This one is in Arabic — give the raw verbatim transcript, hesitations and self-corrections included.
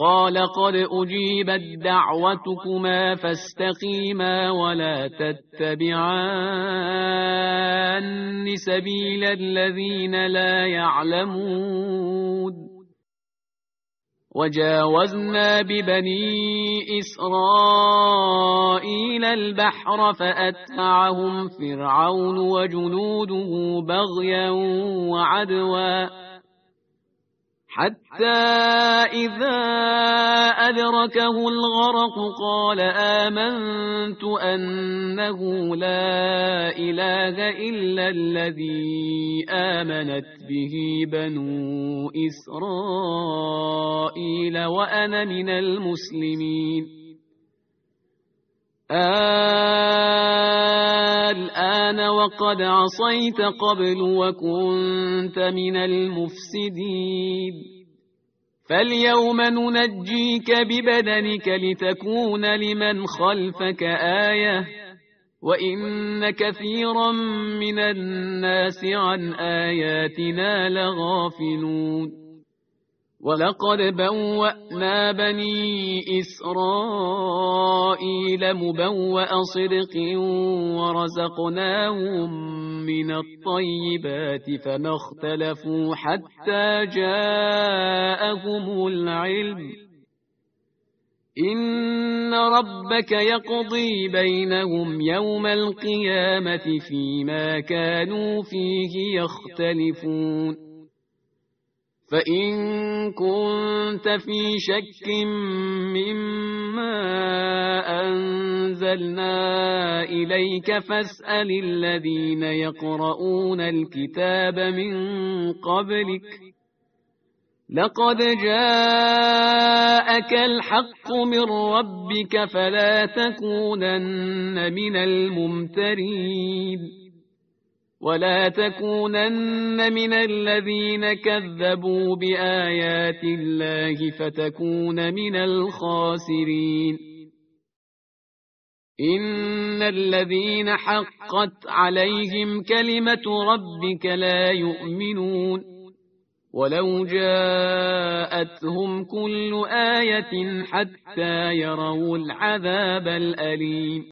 قال قد أجيبت دعوتكما فاستقيما ولا تتبعان سبيل الذين لا يعلمون. وجاوزنا ببني إسرائيل البحر فأتبعهم فرعون وجنوده بغيا وعدوا حتى إذا أدركه الغرق قال آمنت أنه لا إله إلا الذي آمنت به بنو إسرائيل وأنا من المسلمين. الآن وقد عصيت قبل وكنت من المفسدين فاليوم ننجيك ببدنك لتكون لمن خلفك آية وإن كثيرا من الناس عن آياتنا لغافلون. ولقد بوأنا بني إسرائيل مبوأ صدق ورزقناهم من الطيبات فما اختلفوا حتى جاءهم العلم إن ربك يقضي بينهم يوم القيامة فيما كانوا فيه يختلفون. فإن كنت في شك مما أنزلنا إليك فاسأل الذين يقرؤون الكتاب من قبلك لقد جاءك الحق من ربك فلا تكونن من الممترين ولا تكونن من الذين كذبوا بآيات الله فتكون من الخاسرين. إن الذين حقت عليهم كلمة ربك لا يؤمنون ولو جاءتهم كل آية حتى يروا العذاب الأليم.